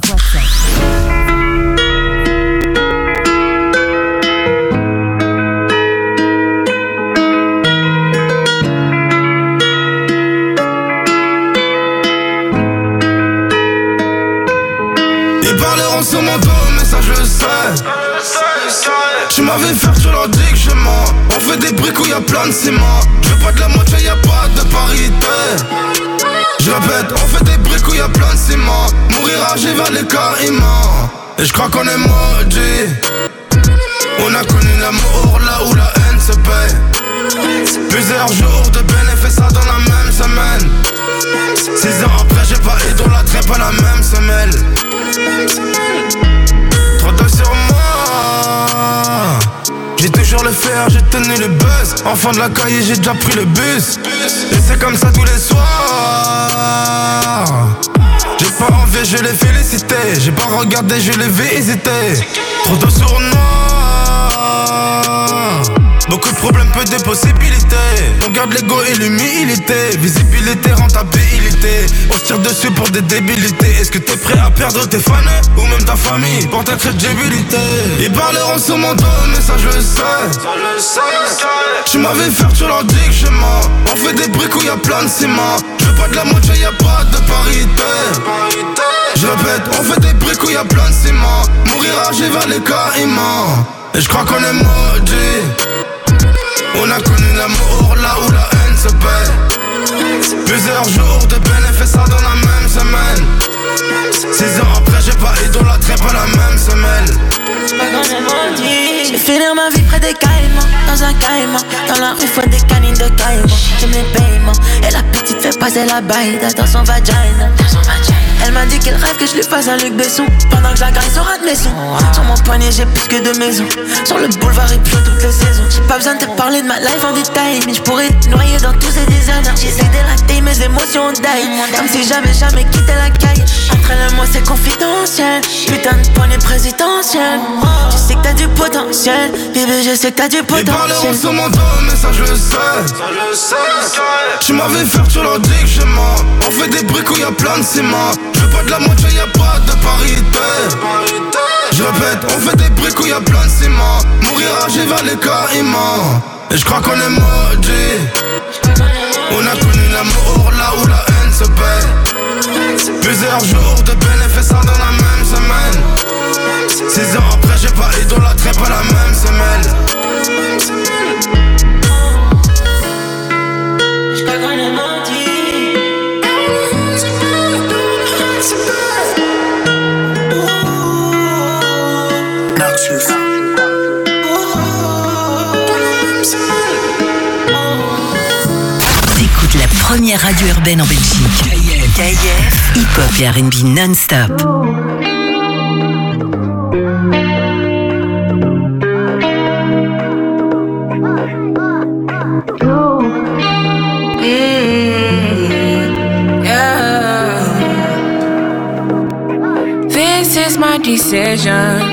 Ils parleront sur mon dos, mais ça je le sais. Tu m'avais fait, tu leur dis que je mens. On fait des briques où y'a plein de ciment. Je veux pas de la moitié, y'a pas de parité. Je répète, on fait des briques où y'a plein de ciment. Mourir âgé vers les carrément. Et je crois qu'on est maudit. On a connu l'amour là où la haine se paie. Plusieurs jours de bénéfices dans la même semaine. 6 ans après j'ai pas idolâtré pas la même semelle. Trop tôt sur moi. J'ai toujours le fer, j'ai tenu le buzz. Enfant de la caille, j'ai déjà pris le bus. Et c'est comme ça tous les soirs. J'ai pas envie, je l'ai félicité. J'ai pas regardé, je l'ai visité. Trop tôt sur moi. Beaucoup de problèmes, peu de possibilités. On garde l'ego et l'humilité. Visibilité, rentabilité. On se tire dessus pour des débilités. Est-ce que t'es prêt à perdre tes fans ou même ta famille pour ta crédibilité? Ils parleront sur mon dos, mais ça je le sais. Tu m'avais fait, tu leur dis que je mens. On fait des briques où y'a plein de ciment. Je veux pas de la moitié, y'a pas de parité. Je répète, on fait des briques où y'a plein de ciment. Mourir âgé vers les carrément. Et je crois qu'on est maudit. On a connu l'amour là où la haine se paie. Plusieurs jours de bénéfices dans la même semaine. 6 ans après j'ai pas idolâtré pas la même semelle. Je vais finir ma vie près des caïmans, dans un caïman. Dans la rue faut des canines de caïmans. J'aime les paiements. Et la petite fait passer la baïda dans son vagina. Elle m'a dit qu'elle rêve que je lui fasse un Luc Besson. Pendant que j'agresse au ras de mes sons. Sur mon poignet j'ai plus que 2 maisons. Sur le boulevard il pleut toutes les saisons. J'ai pas besoin de te parler de ma life en détail, mais je pourrais te noyer dans tous ces désordres. J'essaie d'élater mes émotions die. Comme si j'avais jamais quitté la caille. Entre elle et moi c'est confidentiel. Putain de poignée présidentielle. Je sais que t'as du potentiel. Bébé je sais que t'as du potentiel. Ils parleront sur mon dos mais ça je le sais. Tu m'avais fait tu leur dis que je mens. On fait des briques où y'a plein de ciment. Je veux pas de la moitié y'a pas de parité. Je répète, on fait des briques où y'a plein de ciment. Mourir âgé vers les caïmans. Et je crois qu'on est maudits. On a connu l'amour là où la haine se paie. Plusieurs jours de bénéfices dans la même semaine. 6 ans après j'ai pas idolâtré pas la même semelle. Je crois qu'on est maudits. T'écoutes la première radio urbaine en Belgique. KIF, hip-hop et R&B non-stop. This is my decision.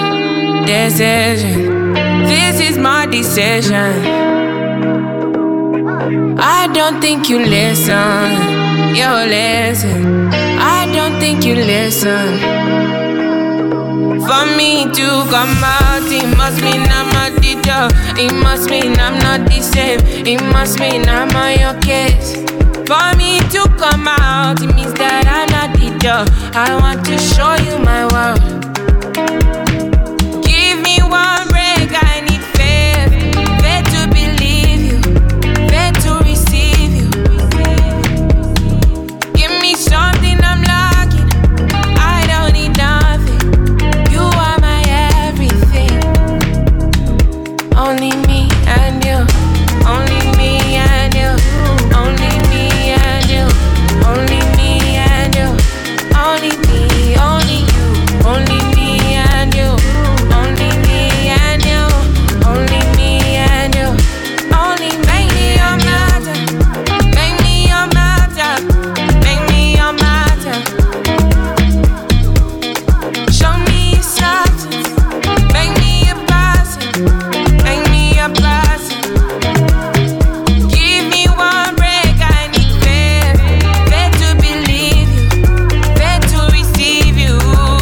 This is my decision. I don't think you listen. You listen. I don't think you listen. For me to come out, it must mean I'm a teacher. It must mean I'm not the same. It must mean I'm on your case. For me to come out, it means that I'm not the teacher. I want to show you my world. Give me one break, I need faith. Faith to believe you, faith to receive you. Give me something I'm lacking, I don't need nothing. You are my everything. Only me and you, only me and you, only me and you, only me and you, only me, only you, only me and you, only me and you, only me and you, only make me your matter, make me your matter, make me your matter. Show me your substance, make me a person, make me a person. Give me one break, I need faith, faith to believe you, faith to receive you.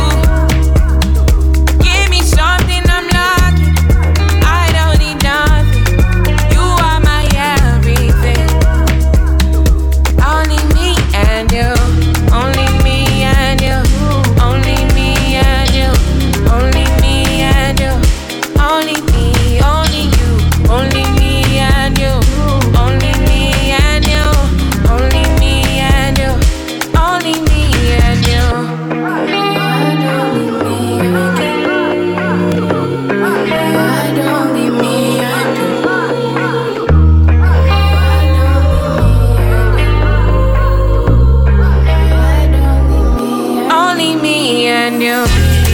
Give me something I'm lacking, I don't need nothing. You are my everything. Only me and you, only me and you, only me and you, only me and you, only me, only you, only me and you, only me and you, only me and you, only me and you. Only me and you.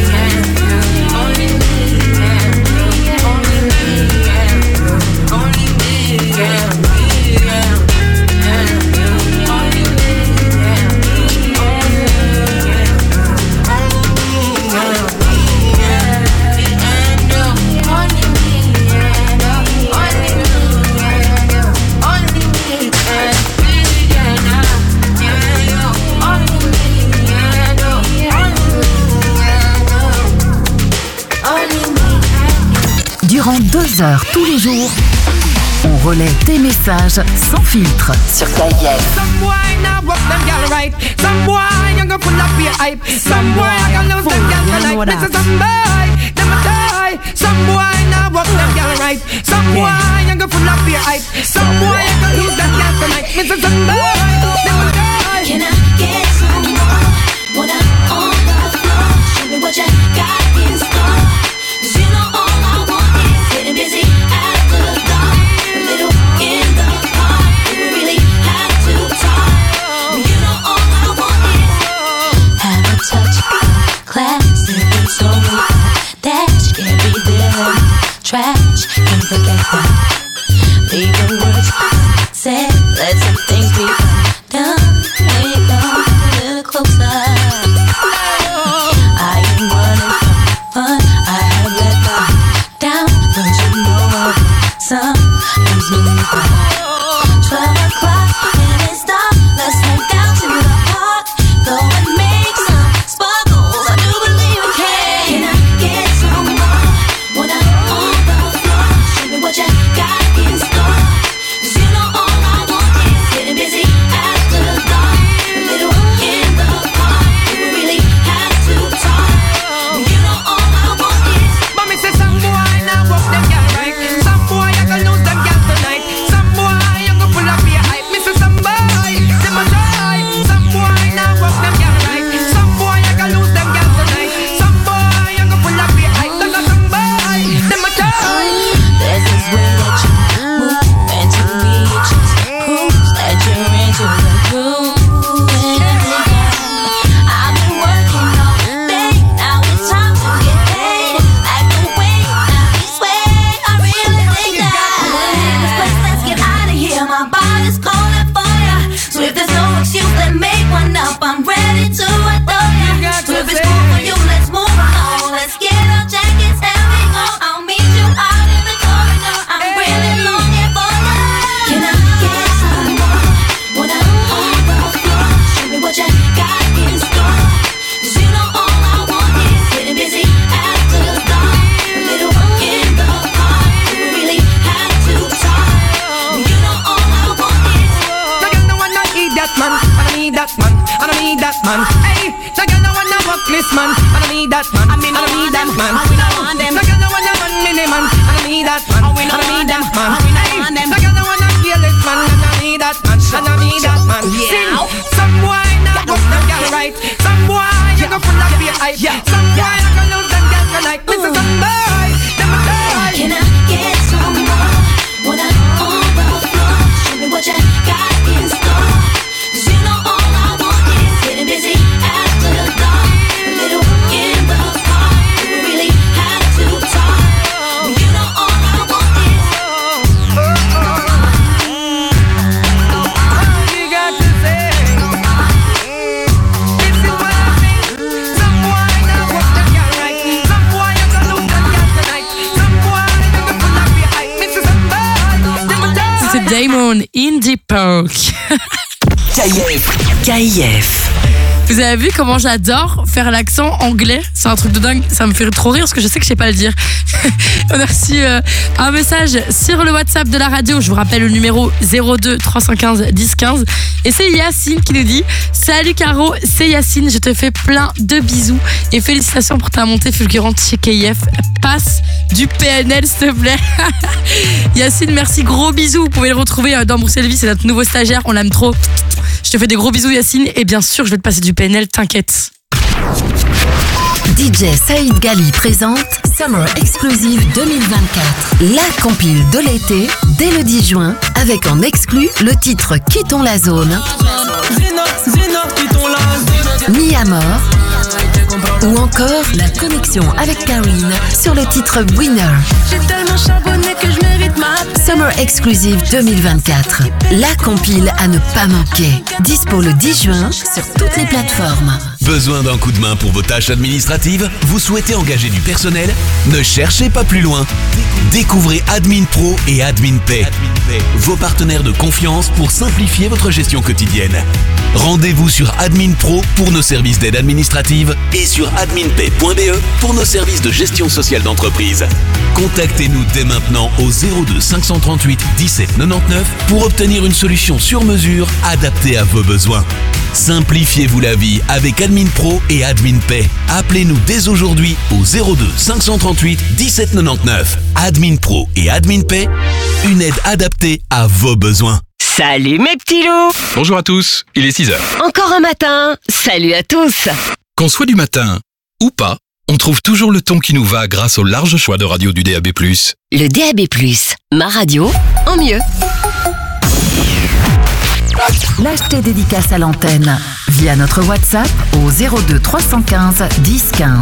Durant 2 heures tous les jours, on relaie tes messages sans filtre sur KIF. Some boy now walk them gal right. Some boy you go full of fear hype. Some boy I can lose them gal tonight. This is some boy, them a die. Some boy now walk them gal right. Some boy you go full of fear hype. Some boy I can lose them gal tonight. This is some boy, them a die. Can I get some more? When I'm on the floor, show me what you got in store. 'Cause you know all I want is getting busy at the door. A little in the park, we really have to talk. You know all I want is some. Please believe that. 12 o'clock, can't stop. Let's head down to the park. Go and make some sparkles. I do believe we can. Can I get some more? When I'm on the floor, show me what you got in store. 'Cause you know all I want is getting busy after dark. A little in the park. We really have to talk. You know all I want is. But me say some boy now walk them girl right. Some boy I can lose them girl tonight. Some boy you go pull up your hype. Me say some boy them a try. Some boy now walk them girl right. Some boy I can lose them girl tonight. Some boy you go pull up your hype. Like some boy them a try. There's this way that you move, and to me it just proves that you're into the groove. I've been working all day, now it's time to get paid. Like the way that we sway, I really think that. This place, let's get out of here. My body's calling for ya. So if there's no excuse, then make one up. I'm ready to adore ya. So if it's cool for you, let's move on. Let's get our jackets and we go. I'll meet you out in the corridor. I'm really longing for ya. Can I get some more? When I'm on the floor, show me what you got in store. 'Cause you know all I want is getting busy after dark. A little in the park. We really have to talk. You know all I want is. No girl no wanna eat that man. I don't need that man. I don't need that man. Hey, no girl no wanna fuck this man. I don't need that man. I don't need that man. No girl no wanna run mini man. I don't need that man. I don't need that man. Hey, no girl no wanna kill this man. I don't need that man. I don't need that man. Sing. Some boy now walk them girl right. Some boy you go full of your hype. Some boy you go lose them girl tonight. This is some boy. Them a die. Can I get some more? When I'm on the floor, show me what you got in store. 'Cause you know all I want is getting busy after dark. A little in the park. We really have to talk. You know all I want is. You got to say. This is what I think. Some boy now walk them girl right. Some boy you gonna lose them girl tonight. Some boy you gonna pull up your hype. This is some boy. Them a die. C'est Damon, Indie Park. KIF. Vous avez vu comment j'adore faire l'accent anglais? C'est un truc de dingue, ça me fait trop rire parce que je sais que je sais pas le dire. On a reçu un message sur le WhatsApp de la radio, je vous rappelle le numéro 02 315 10 15. Et c'est Yacine qui nous dit: salut Caro, c'est Yacine, je te fais plein de bisous et félicitations pour ta montée fulgurante chez KIF. Passe du PNL s'il te plaît. Yacine, merci, gros bisous. Vous pouvez le retrouver dans Bruxelles Vie, c'est notre nouveau stagiaire, on l'aime trop. Je te fais des gros bisous Yacine et bien sûr je vais te passer du PNL, t'inquiète. DJ Saïd Gali présente Summer Exclusive 2024. La compile de l'été dès le 10 juin avec en exclu le titre Quittons la zone, Mis à mort ou encore la connexion avec Karine sur le titre Winner. J'ai tellement charbonné que je mérite ma paix. Summer Exclusive 2024. La compile à ne pas manquer. Dispo le 10 juin sur toutes les plateformes. Besoin d'un coup de main pour vos tâches administratives? Vous souhaitez engager du personnel? Ne cherchez pas plus loin. Découvrez Admin Pro et Admin Pay, vos partenaires de confiance pour simplifier votre gestion quotidienne. Rendez-vous sur Admin Pro pour nos services d'aide administrative et sur adminpay.be pour nos services de gestion sociale d'entreprise. Contactez-nous dès maintenant au 02 538 17 99 pour obtenir une solution sur mesure adaptée à vos besoins. Simplifiez-vous la vie avec Admin Pro et Admin Pay. Appelez-nous dès aujourd'hui au 02 538 17 99. Admin Pro et Admin Pay, une aide adaptée à vos besoins. Salut mes petits loups! Bonjour à tous, il est 6h. Encore un matin, salut à tous! Qu'on soit du matin ou pas, on trouve toujours le ton qui nous va grâce au large choix de radio du DAB+. Le DAB+, ma radio en mieux. L'acheter dédicace à l'antenne via notre WhatsApp au 02 315 10 15.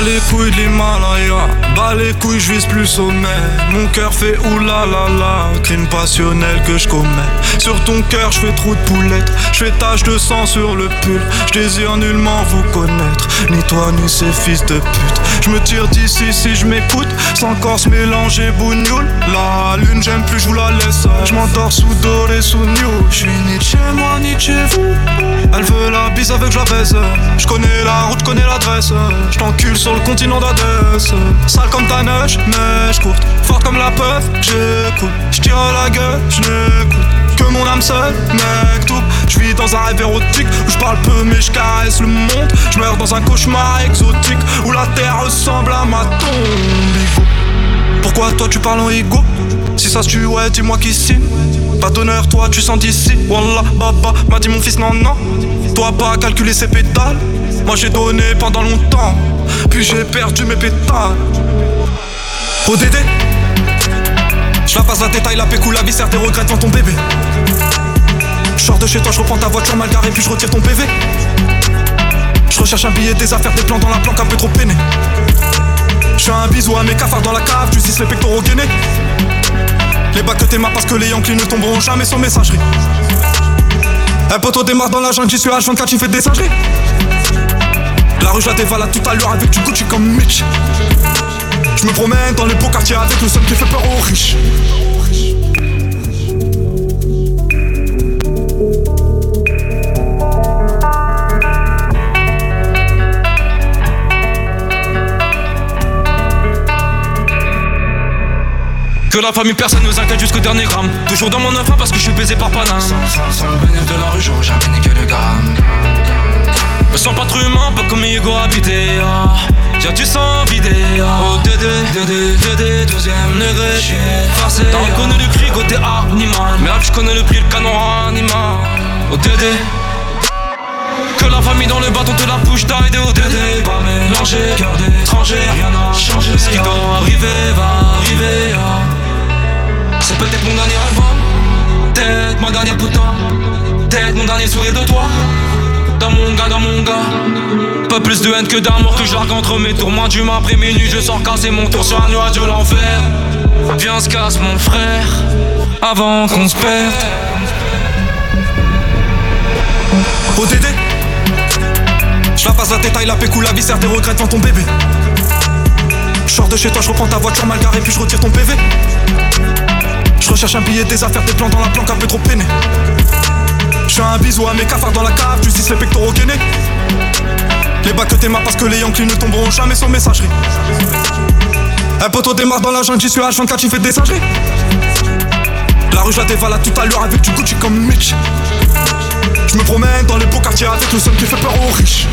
les couilles de l'Himalaya, bats les couilles, je vise plus sommet. Mon cœur fait oulala, crime passionnel que je commets. Sur ton cœur je fais trou de poulette, je fais tache de sang sur le pull. Je désire nullement vous connaître, ni toi ni ces fils de pute. Je me tire d'ici si je m'écoute, sans corps mélanger bougnoule. La lune j'aime plus, je vous la laisse. Je m'endors sous doré, sous new. Je suis ni de chez moi ni de chez vous. Elle veut la bise avec je la baisse. Je connais la route, je connais l'adresse. Je t'encule sur le continent d'Adès. Sale comme ta neige, mèche courte, forte comme la peuf, j'écoute. Je tire à la gueule, je n'écoute que mon âme seule, mec tout. Je vis dans un rêve érotique où je parle peu mais je caresse le monde. Je meurs dans un cauchemar exotique où la terre ressemble à ma tombe. Ego. Pourquoi toi tu parles en ego? Si ça se tue, ouais, dis-moi qui signe. Pas d'honneur, toi tu sens d'ici. Wallah, baba, m'a dit mon fils, non, non. Toi pas calculer ses pétales. Moi j'ai donné pendant longtemps, puis j'ai perdu mes pétales. Oh Dédé, je la passe la détail, la pécou, la viscère, tes regrets devant ton bébé. Je sors de chez toi, je reprends ta voiture mal garée, puis je retire ton PV. Je recherche un billet, des affaires, des plans dans la planque, un peu trop peiné. Je fais un bisou à mes cafards dans la cave, tu cises les pectoraux gainés. Les bacs de tes mains parce que les Yankees ne tomberont jamais sans messagerie. Un poteau démarre dans la jungle, j'y suis H24, j'y fais des singeries. La rue je la dévalade tout à l'heure avec du Gucci comme Mitch. Je me promène dans les beaux quartiers avec le seul qui fait peur aux riches. Que la famille personne nous inquiète jusqu'au dernier gramme. Toujours dans mon enfant parce que je suis baisé par Paname. Sans le bénéfice de la rue, j'aurais jamais niqué le gramme. Me sens pas trop humain, pas comme Hugo habité. J'ai du sang vidé. Oh Dédé, deuxième degré. J'suis farcé. T'as reconnu le cri côté animal. Merde, j'connais le prix, le canon animal. Oh Dédé. Que la famille dans le bâton te la bouche taille de oh Dédé. Pas mélangé, cœur d'étranger, rien n'a changé. Ce qui doit arriver va arriver. C'est peut-être mon dernier album, peut-être ma dernière putain, peut-être mon dernier sourire de toi. Dans mon gars, pas plus de haine que d'amour que je largue entre mes tours. Moins d'humain après minuit, je sors casser mon tour sur un nuage de l'enfer. Viens se casse mon frère, avant qu'on se perde. Oh Dédé, je la passe la détail, la pécou, la viscère, tes regrets devant ton bébé. Je sors de chez toi, je reprends ta voiture mal garée, puis je retire ton PV. Je recherche un billet, des affaires, des plans dans la planque, un peu trop peiné. Je fais un bisou à mes cafards dans la cave, tu cises les pectoraux gainés. Les bacs de tes mains parce que les Yankees ne tomberont jamais sans messagerie. Un poteau démarre dans la jungle, j'y suis H24, j'y fais des singeries. La rue je la dévalade tout à l'heure avec du Gucci comme Mitch. Je me promène dans les beaux quartiers avec le seul qui fait peur aux riches.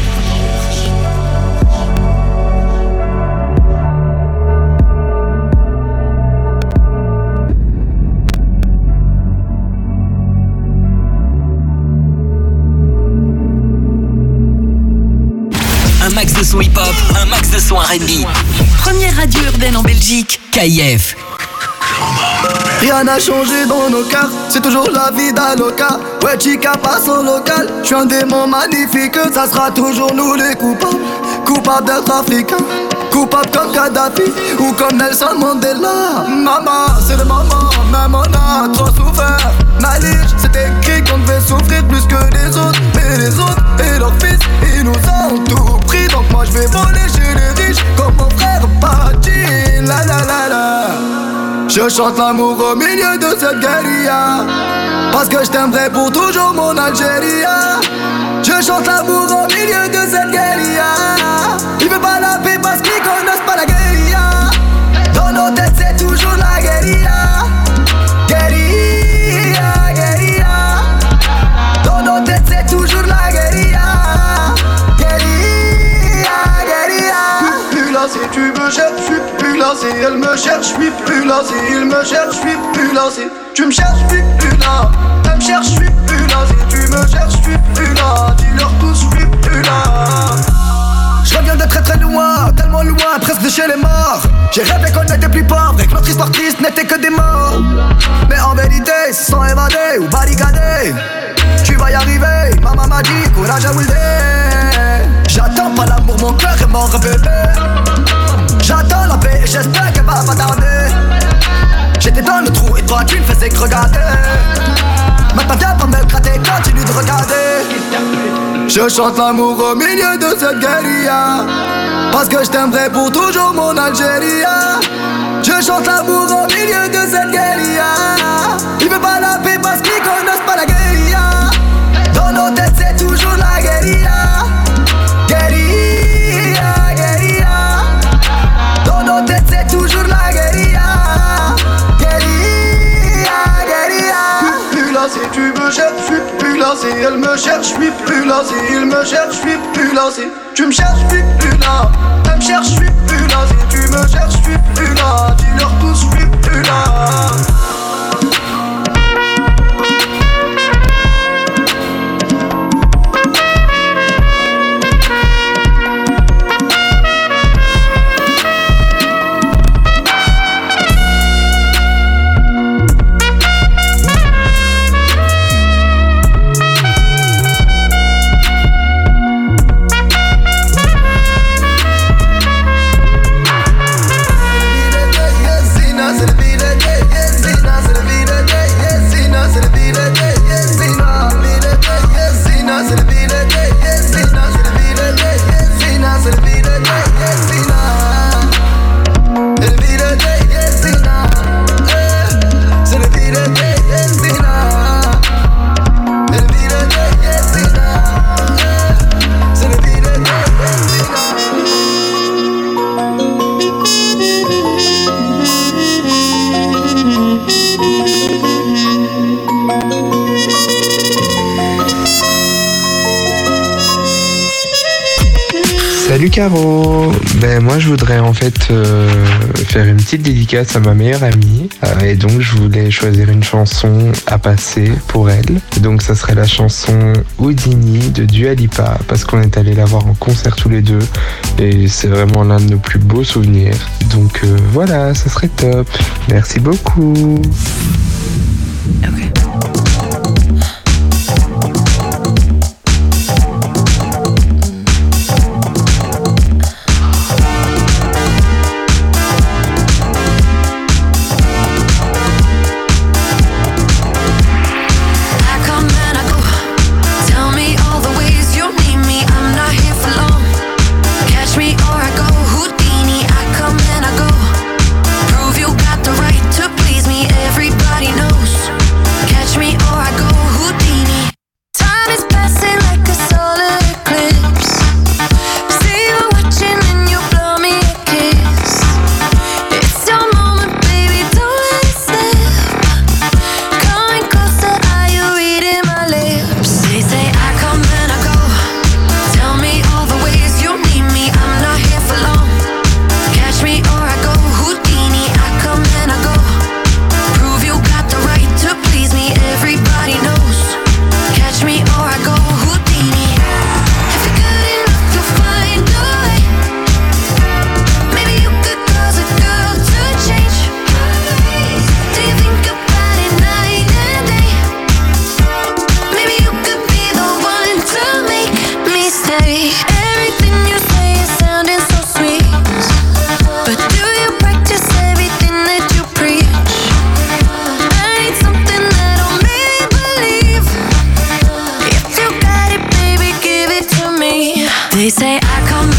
Un max de son hip-hop, un max de son R&B. Première radio urbaine en Belgique. KIF. Rien n'a changé dans nos cœurs, c'est toujours la vie d'Aloca. Ouais, chica passe au local, je suis un démon magnifique. Ça sera toujours nous les coupables, coupables d'être africains, coupables comme Kadhafi ou comme Nelson Mandela. Maman, c'est le moment, même on a trop souffert. Malige, c'est écrit qu'on devait souffrir plus que les autres. Mais les autres et leurs fils, ils nous ont tout pris. Donc moi je vais voler chez les riches comme mon frère Pachi. La la la la. Je chante l'amour au milieu de cette guérilla, parce que je t'aimerai pour toujours mon Algérie. Je chante l'amour au milieu de cette guérilla. Il veut pas la paix parce qu'ils connaissent pas la guérilla. Dans nos têtes c'est toujours la guérilla. Guérilla, guérilla. Dans nos têtes c'est toujours la guérilla. Guérilla, guérilla. Plus là si tu me cherches, je suis plus là. Si elle me cherche, je suis plus là. Si il me cherche, je suis plus là. Si tu me cherches, je suis plus là. Elle me cherche, je suis plus là. Si tu me cherches, je suis plus là. Dis-leur tous, je suis plus là. Je reviens de très très loin, tellement loin, presque de chez les morts. J'ai rêvé qu'on était plus pauvres et que notre histoire triste n'était que des morts. Mais en vérité, se sont évadés ou barricadés. Tu vas y arriver, maman m'a dit, courage à Wildé. J'attends pas l'amour mon cœur est mort bébé. J'attends la paix et j'espère qu'elle va pas tarder. J'étais dans le trou et toi tu ne faisais que regarder. Maintenant viens pas me gratter, continue de regarder. Je chante l'amour au milieu de cette guérilla, parce que je t'aimerai pour toujours mon Algérie. Je chante l'amour au milieu de cette guérilla. Il veut pas la paix parce qu'ils connaissent pas la guérilla. Dans nos têtes c'est toujours la guérilla. Guérilla, guérilla. Dans nos têtes c'est toujours la guérilla. Guérilla, guérilla. Plus là si tu me cherches, je suis plus là. Si elle me cherche, je suis plus là. Si il me cherche, je suis plus là. Si tu me cherches, je suis plus là. Elle me cherche, je suis plus là. Si tu me cherches, je suis plus là. Dis-leur tous, je suis plus là. Salut Caro, ben moi je voudrais en fait faire une petite dédicace à ma meilleure amie et donc je voulais choisir une chanson à passer pour elle. Et donc ça serait la chanson Houdini de Dua Lipa parce qu'on est allé la voir en concert tous les deux et c'est vraiment l'un de nos plus beaux souvenirs. Donc voilà, ça serait top. Merci beaucoup. Okay. They say I come